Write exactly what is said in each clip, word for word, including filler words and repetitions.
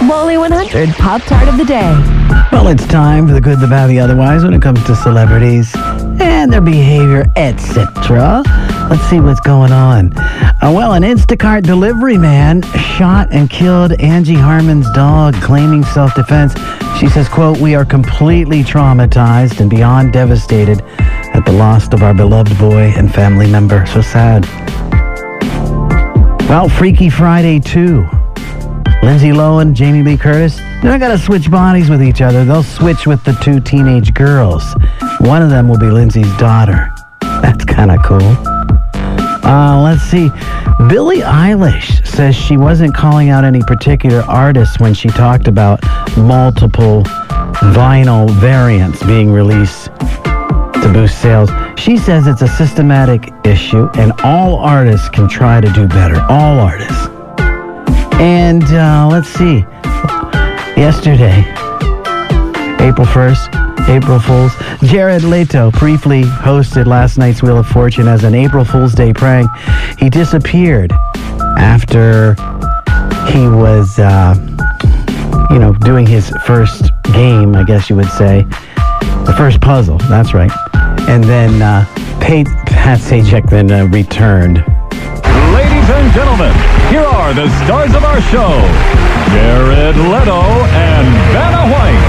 Wally one hundred Pop-Tart of the Day. Well, it's time for the good, the bad, the otherwise when it comes to celebrities and their behavior, et cetera. Let's see what's going on. Uh, well, an Instacart delivery man shot and killed Angie Harmon's dog, claiming self-defense. She says, quote, "We are completely traumatized and beyond devastated at the loss of our beloved boy and family member." So sad. Well, Freaky Friday two. Lindsay Lohan, Jamie Lee Curtis, they're not going to switch bodies with each other. They'll switch with the two teenage girls. One of them will be Lindsay's daughter. That's kind of cool. Uh, let's see. Billie Eilish says she wasn't calling out any particular artists when she talked about multiple vinyl variants being released to boost sales. She says it's a systematic issue and all artists can try to do better. All artists. And uh, let's see. Yesterday, April first, April Fool's, Jared Leto briefly hosted last night's Wheel of Fortune as an April Fool's Day prank. He disappeared after he was, uh, you know, doing his first game, I guess you would say. The first puzzle, that's right. And then uh, Pat, Pat Sajak then uh, returned. Ladies and gentlemen, here are the stars of our show, Jared Leto and Vanna White.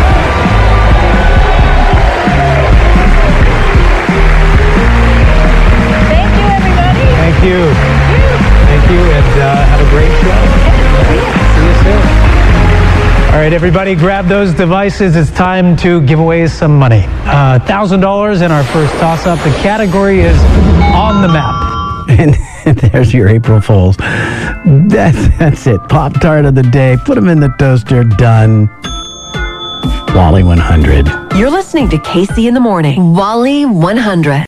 Thank you, everybody. Thank you. Thank you, and uh, have a great show. See you soon. All right, everybody, grab those devices. It's time to give away some money. Uh, one thousand dollars in our first toss-up. The category is On the Map. And there's your April Fools. That's, that's it. Pop-Tart of the Day. Put them in the toaster. Done. Wally one hundred. You're listening to Casey in the Morning. Wally one hundred.